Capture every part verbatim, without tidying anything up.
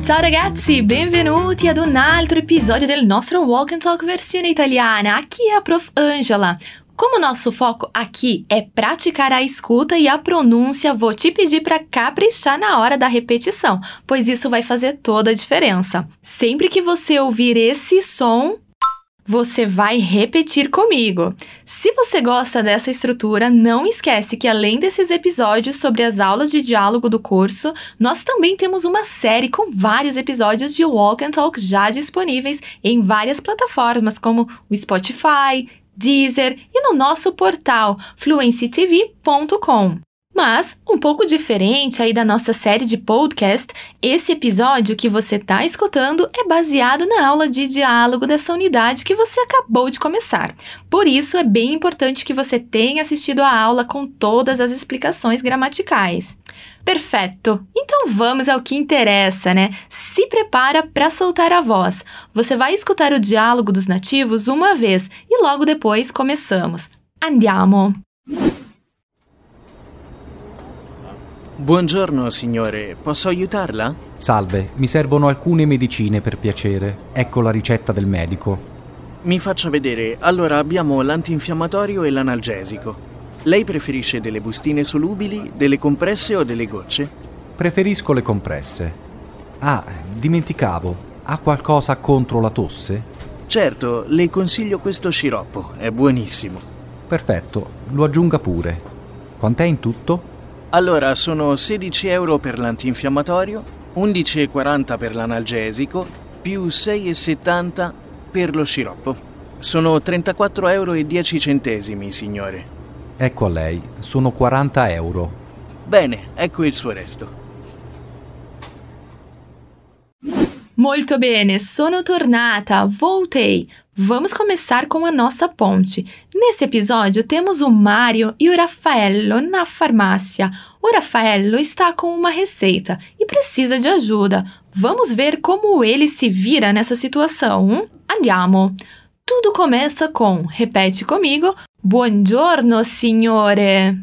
Ciao ragazzi, benvenuti ad un altro episódio del nostro Walk and Talk versione italiana. Aqui é a Prof Ângela. Como nosso foco aqui é praticar a escuta e a pronúncia, vou te pedir para caprichar na hora da repetição, pois isso vai fazer toda a diferença. Sempre que você ouvir esse som, você vai repetir comigo. Se você gosta dessa estrutura, não esquece que além desses episódios sobre as aulas de diálogo do curso, nós também temos uma série com vários episódios de Walk and Talk já disponíveis em várias plataformas como o Spotify, Deezer e no nosso portal fluency t v ponto com. Mas, um pouco diferente aí da nossa série de podcast, esse episódio que você está escutando é baseado na aula de diálogo dessa unidade que você acabou de começar. Por isso, é bem importante que você tenha assistido a aula com todas as explicações gramaticais. Perfeito! Então vamos ao que interessa, né? Se prepara para soltar a voz. Você vai escutar o diálogo dos nativos uma vez e logo depois começamos. Andiamo! Buongiorno signore, posso aiutarla? Salve, mi servono alcune medicine per piacere. Ecco la ricetta del medico. Mi faccia vedere. Allora abbiamo l'antinfiammatorio e l'analgesico. Lei preferisce delle bustine solubili, delle compresse o delle gocce? Preferisco le compresse. Ah, dimenticavo. Ha qualcosa contro la tosse? Certo, le consiglio questo sciroppo, è buonissimo. Perfetto, lo aggiunga pure. Quant'è in tutto? Allora, sono sedici euro per l'antinfiammatorio, undici e quaranta per l'analgesico, più sei e settanta per lo sciroppo. Sono trentaquattro euro e dieci centesimi, signore. Ecco a lei, sono quaranta euro. Bene, ecco il suo resto. Molto bene, sono tornata, voltei. Vamos começar com a nossa ponte. Nesse episódio, temos o Mário e o Raffaello na farmácia. O Raffaello está com uma receita e precisa de ajuda. Vamos ver como ele se vira nessa situação. Andiamo! Tudo começa com, repete comigo, Buongiorno, signore!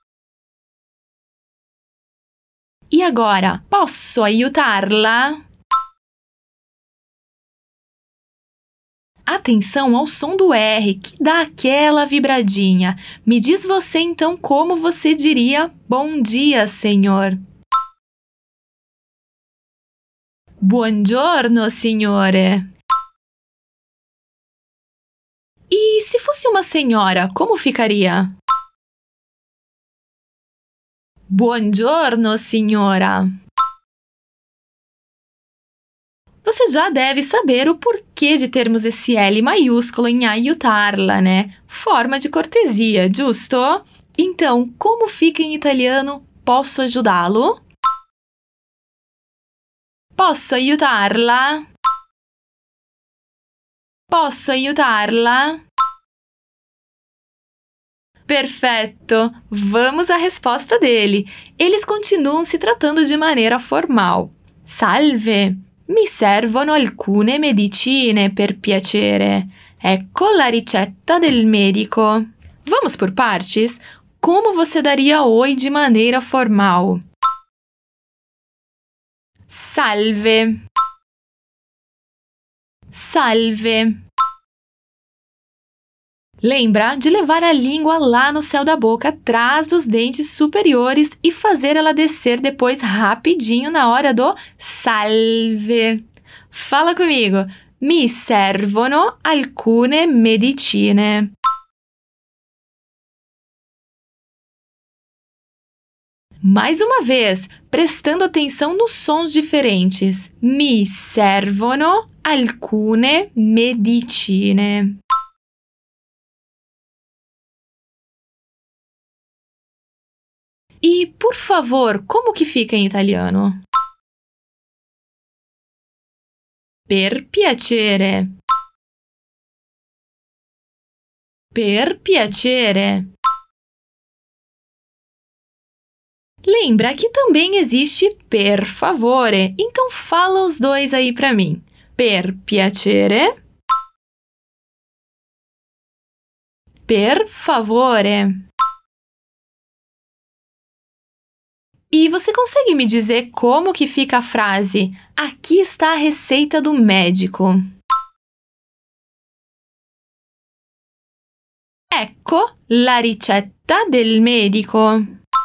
E agora, posso aiutarla? Atenção ao som do R, que dá aquela vibradinha. Me diz você então como você diria bom dia, senhor. Buongiorno, signore. E se fosse uma senhora, como ficaria? Buongiorno, signora. Você já deve saber o porquê de termos esse L maiúsculo em aiutarla, né? Forma de cortesia, giusto? Então, como fica em italiano posso ajudá-lo? Posso aiutarla? Posso aiutarla? Perfeito! Vamos à resposta dele. Eles continuam se tratando de maneira formal. Salve! Mi servono alcune medicine per piacere. Ecco la ricetta del medico. Vamos por partes? Como você daria oi de maneira formal? Salve. Salve. Lembra de levar a língua lá no céu da boca, atrás dos dentes superiores e fazer ela descer depois rapidinho na hora do salve. Fala comigo. Mi servono alcune medicine. Mais uma vez, prestando atenção nos sons diferentes. Mi servono alcune medicine. E, por favor, como que fica em italiano? Per piacere. Per piacere. Lembra que também existe per favore, então fala os dois aí pra mim. Per piacere. Per favore. E você consegue me dizer como que fica a frase "Aqui está a receita do médico"? Ecco la ricetta del medico.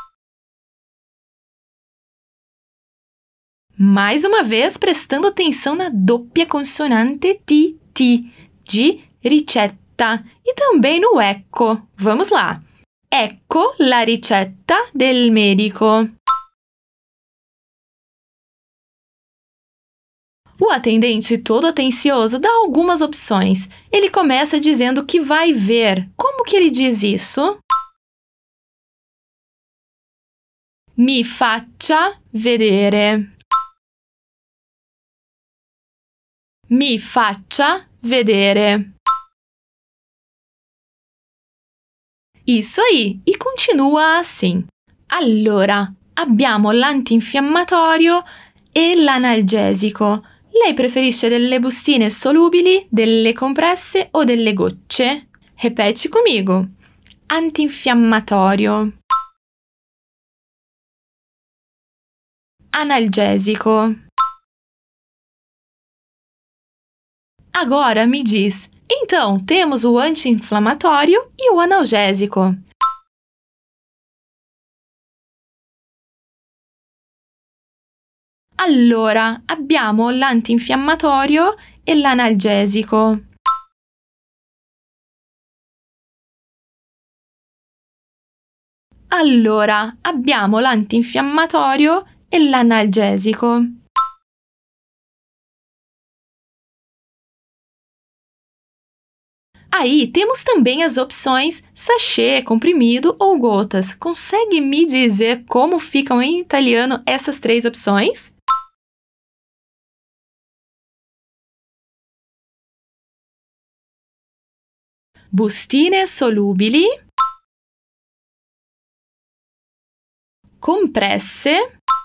Mais uma vez, prestando atenção na doppia consonante T, T, de ricetta, e também no ecco. Vamos lá. Ecco la ricetta del medico. O atendente, todo atencioso, dá algumas opções. Ele começa dizendo que vai ver. Como que ele diz isso? Mi faccia vedere. Mi faccia vedere. Isso aí, e continua assim. Allora, abbiamo l'antinfiammatorio e l'analgesico. Lei preferisce delle bustine solubili, delle compresse o delle gocce? Repete comigo. Antinfiammatorio. Analgesico. Agora me diz, então temos o anti-inflamatório e o analgésico. Allora, abbiamo l'antinfiammatorio e l'analgesico. Allora, abbiamo l'antinfiammatorio e l'analgesico. Aí temos também as opções sachê, comprimido ou gotas. Consegue me dizer como ficam em italiano essas três opções? Bustine solubili, compresse,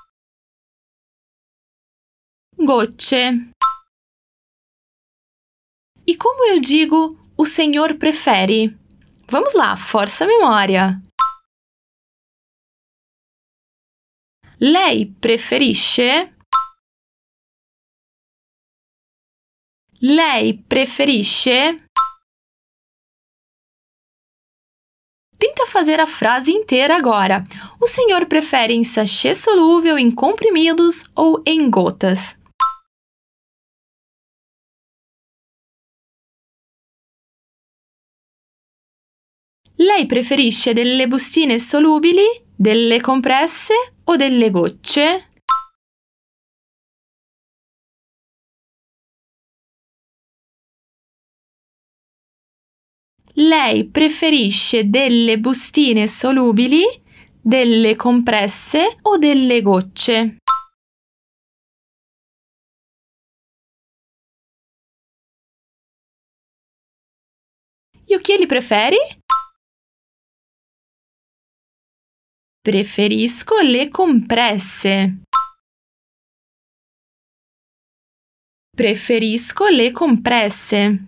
gocce. E como eu digo o senhor prefere? Vamos lá, força a memória. Lei preferisce? Lei preferisce? Tenta fazer a frase inteira agora. O senhor prefere em sachê solúvel, em comprimidos ou em gotas? Lei preferisce delle bustine solubili, delle compresse o delle gocce? Lei preferisce delle bustine solubili, delle compresse o delle gocce? E o que ele prefere? Preferisco le compresse. Preferisco le compresse.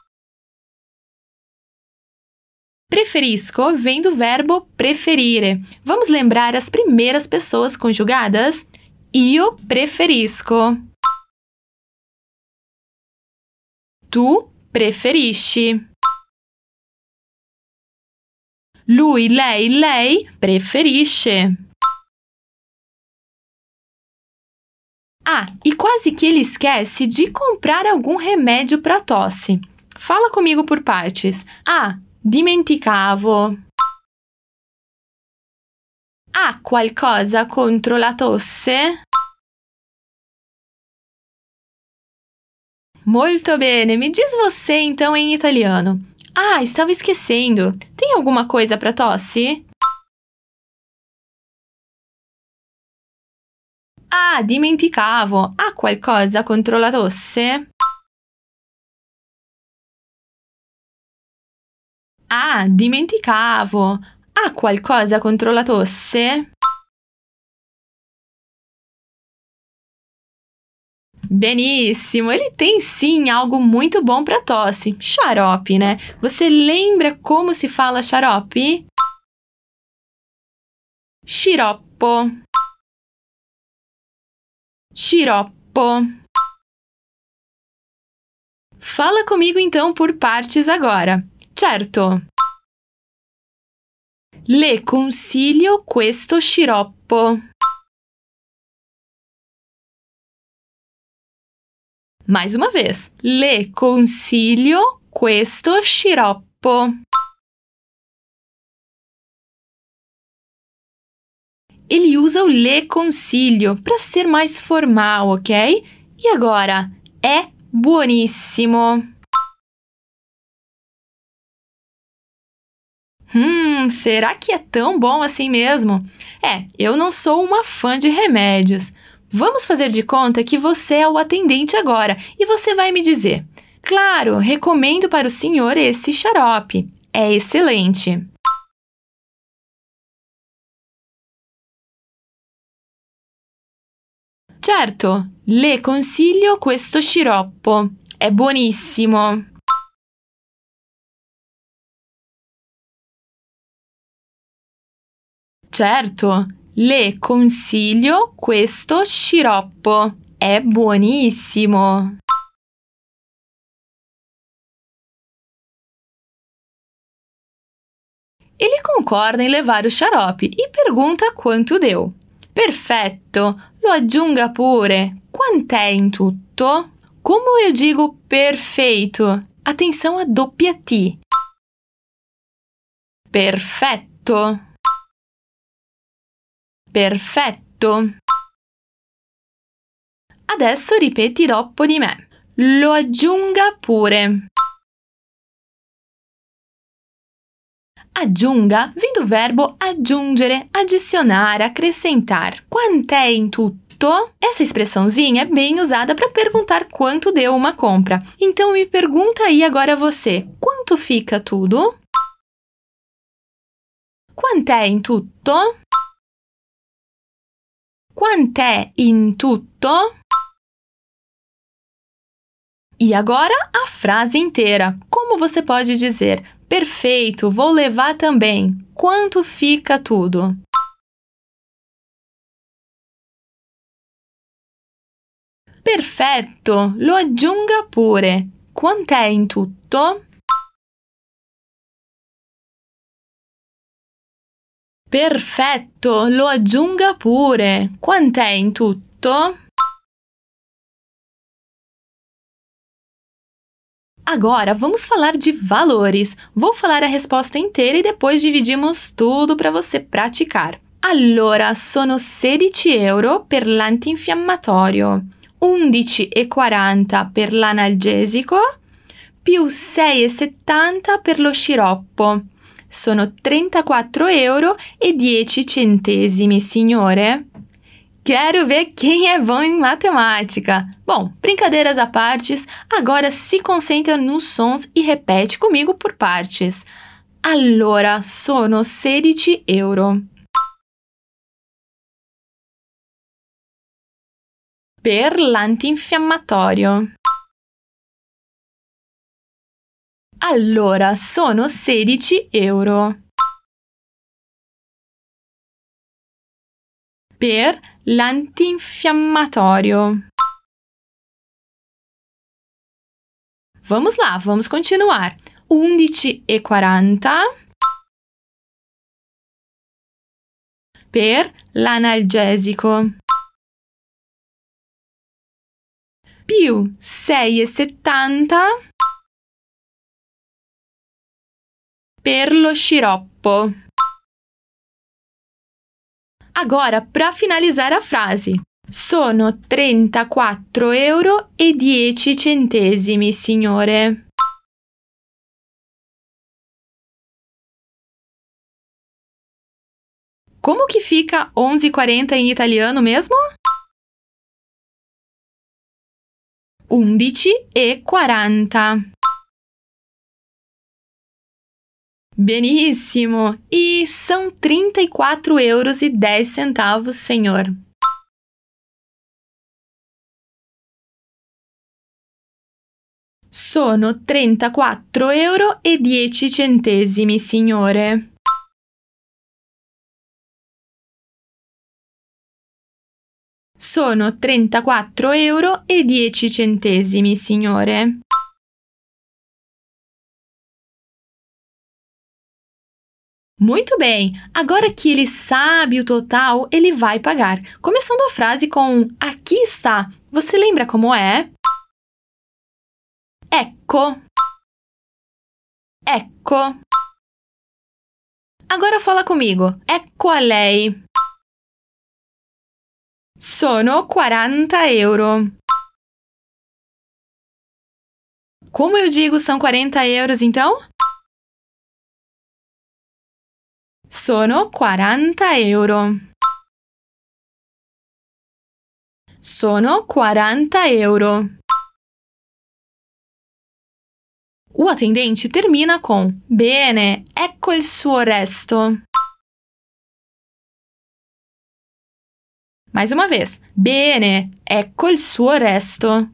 Preferisco vem do verbo preferire. Vamos lembrar as primeiras pessoas conjugadas? Io preferisco. Tu preferisci. Lui, lei, lei preferisce. Ah, e quase que ele esquece de comprar algum remédio para tosse. Fala comigo por partes. Ah, dimenticavo. Ha qualcosa contro la tosse? Molto bene, me diz você então em italiano. Ah, estava esquecendo. Tem alguma coisa para tosse? Ah, dimenticavo. Ha qualcosa contro la tosse? Ah, dimenticavo. Ha qualcosa contro la tosse? Benissimo, ele tem sim algo muito bom para tosse. Xarope, né? Você lembra como se fala xarope? Sciroppo. Sciroppo. Fala comigo então por partes agora. Certo. Le consiglio questo sciroppo. Mais uma vez. Le consiglio questo sciroppo. Ele usa o le consiglio para ser mais formal, ok? E agora, é buonissimo. Hum, será que é tão bom assim mesmo? É, eu não sou uma fã de remédios. Vamos fazer de conta que você é o atendente agora e você vai me dizer: claro, recomendo para o senhor esse xarope. É excelente. Certo, le consiglio questo sciroppo. È buonissimo. Certo, le consiglio questo sciroppo. È buonissimo. Ele concorda em levar o xarope e pergunta quanto deu. Perfetto, lo aggiunga pure. Quant'è in tutto? Como eu digo perfeito? Atenção à doppia T. Perfetto. Perfetto. Adesso ripeti dopo di me. Lo aggiunga pure. Aggiunga vem do verbo aggiungere, adicionar, acrescentar. Quant'è in tutto? Essa expressãozinha é bem usada para perguntar quanto deu uma compra. Então me pergunta aí agora você, quanto fica tudo? Quant'è in tutto? Quant'è in tutto? E agora a frase inteira. Como você pode dizer? Perfeito, vou levar também. Quanto fica tudo? Perfetto, lo aggiunga pure. Quant'è in tutto? Perfetto, lo aggiunga pure. Quant'è in tutto? Agora, vamos falar de valores. Vou falar a resposta inteira e depois dividimos tudo para você praticar. Allora, sono sedici euro per l'antinfiammatorio, undici e quaranta per l'analgesico, più sei e settanta per lo sciroppo. Sono trentaquattro euro e dieci centesimi, signore. Quero ver quem é bom em matemática. Bom, brincadeiras à partes, agora se concentra nos sons e repete comigo por partes. Allora, sono sedici euro. Per l'antinfiammatorio. Allora, sono sedici euro. Per l'antinfiammatorio. Vamos lá, vamos continuar. undici e quaranta per l'analgesico. Più sei e settanta per lo sciroppo. Agora, para finalizar a frase. Sono trentaquattro euro e dieci centesimi, signore. Como que fica onze e quarenta em italiano mesmo? undici e quaranta. Benissimo! E são trinta e quatro euros e dez centavos, senhor. Sono trentaquattro euro e dieci centesimi, signore. Sono trentaquattro euro e dieci centesimi, signore. Muito bem, agora que ele sabe o total, ele vai pagar. Começando a frase com aqui está. Você lembra como é? Ecco. Ecco. Agora fala comigo. Ecco a lei. Sono quaranta euro. Como eu digo são quarenta euros, então? Sono quaranta euro. Sono quaranta euro. O atendente termina com bene, ecco il suo resto. Mais uma vez. Bene, ecco il suo resto.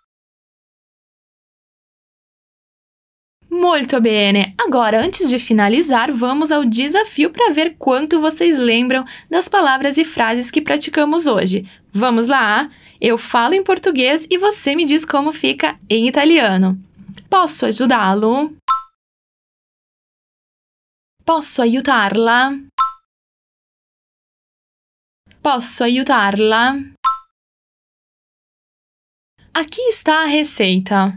Muito bene! Agora, antes de finalizar, vamos ao desafio para ver quanto vocês lembram das palavras e frases que praticamos hoje. Vamos lá? Eu falo em português e você me diz como fica em italiano. Posso ajudá-lo? Posso aiutarla? Posso aiutarla? Aqui está a receita.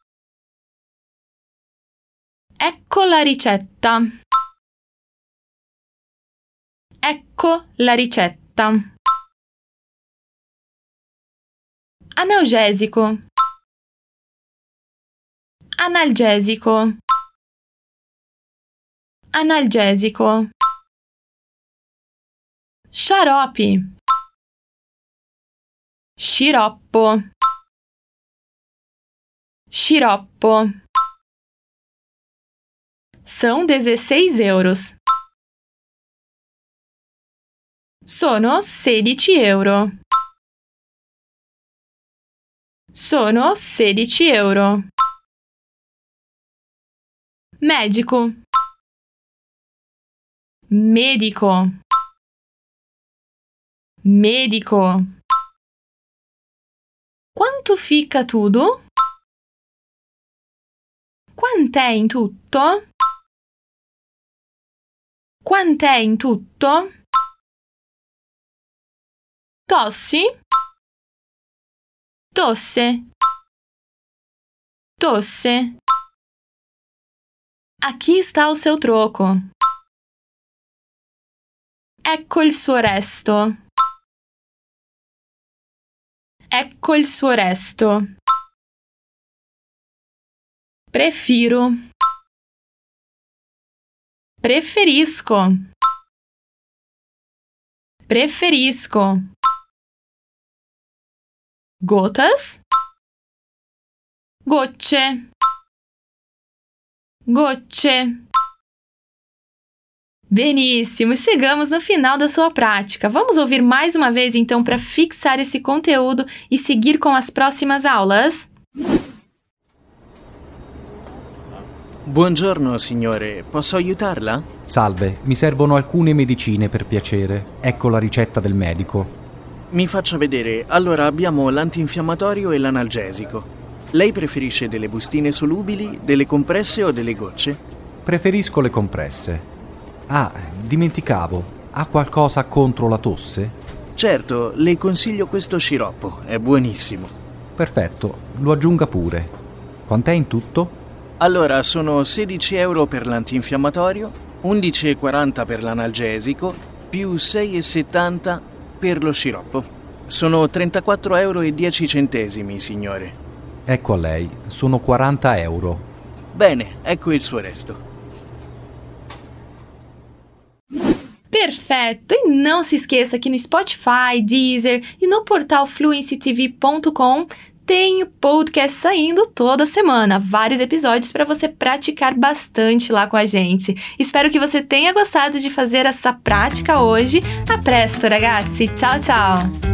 Ecco la ricetta. Ecco la ricetta. Analgesico. Analgesico. Analgesico. Xarope. Sciroppo. Sciroppo. São dezesseis euros. Sono sedici euro. Sono sedici euro. Medico. Medico. Medico. Quanto fica tudo? Quant'è in tutto? Quant'è in tutto? Tossi? Tosse. Tosse. Aqui está o seu troco. Ecco il suo resto. Ecco il suo resto. Prefiro. Preferisco. Preferisco. Gotas. Gocce. Gocce. Benissimo, chegamos no final da sua prática. Vamos ouvir mais uma vez então para fixar esse conteúdo e seguir com as próximas aulas? Buongiorno, signore. Posso aiutarla? Salve, mi servono alcune medicine per piacere. Ecco la ricetta del medico. Mi faccia vedere. Allora abbiamo l'antinfiammatorio e l'analgesico. Lei preferisce delle bustine solubili, delle compresse o delle gocce? Preferisco le compresse. Ah, dimenticavo. Ha qualcosa contro la tosse? Certo, le consiglio questo sciroppo. È buonissimo. Perfetto, lo aggiunga pure. Quant'è in tutto? Allora, sono sedici euro per l'antinfiammatorio, undici e quaranta per l'analgesico, più sei e settanta per lo sciroppo. Sono trentaquattro euro e dieci centesimi, signore. Ecco a lei, sono quaranta euro. Bene, ecco il suo resto. Perfeito! E não se esqueça que no Spotify, Deezer e no portal fluency t v ponto com tem podcast saindo toda semana, vários episódios para você praticar bastante lá com a gente. Espero que você tenha gostado de fazer essa prática hoje. A presto, ragazzi! Tchau, tchau!